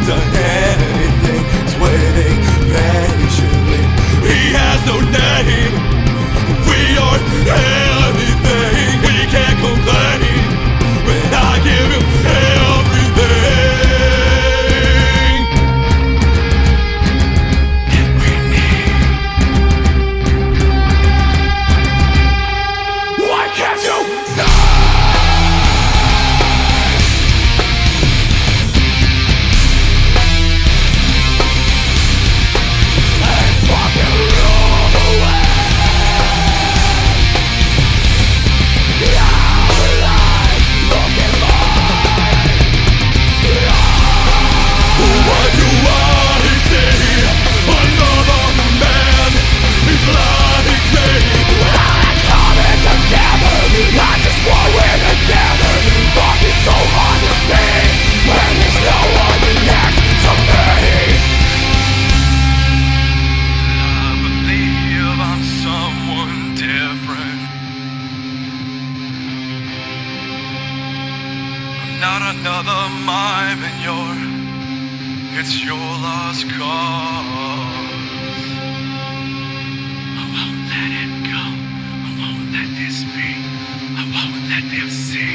done anything, he's waiting patiently. He has no name, we are anything. We can't complain when I give him everything. Not another mime in it's your lost cause. I won't let it go, I won't let this be, I won't let them see.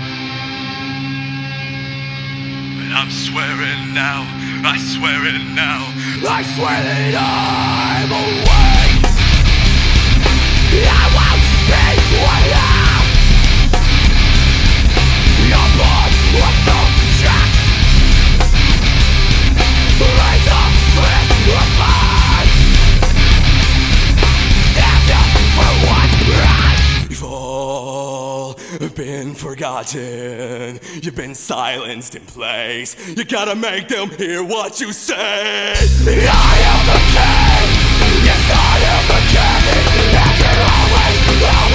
But I'm swearing now, I swear it now, I swear that I'm awake. I won't be waiting. Your blood was so trapped. The razor slit your mind. Stand up for what's right. You've all been forgotten. You've been silenced in place. You gotta make them hear what you say. I am the king. Yes, I am the king. And you're always